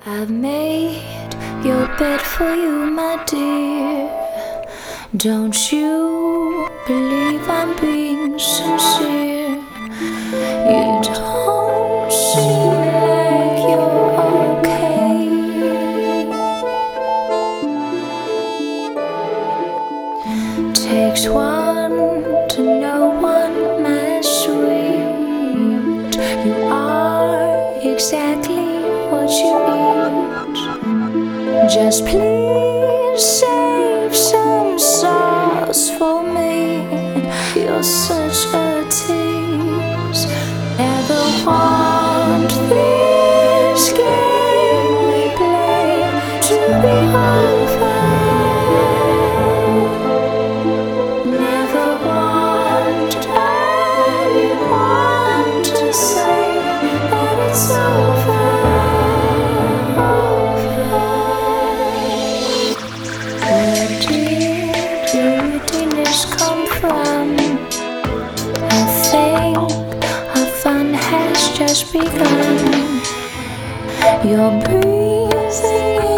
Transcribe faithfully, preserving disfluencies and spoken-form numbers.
I've made your bed for you, my dear. Don't you believe I'm being sincere? You don't seem like you're okay. Takes one to know one, my sweet. You are exactly what you eat. Just please save some sauce for me. You're such a tease. Never want this game we play to be over. Never want anyone to say that it's over. Where did your readiness come from? I think our fun has just begun. You're breathing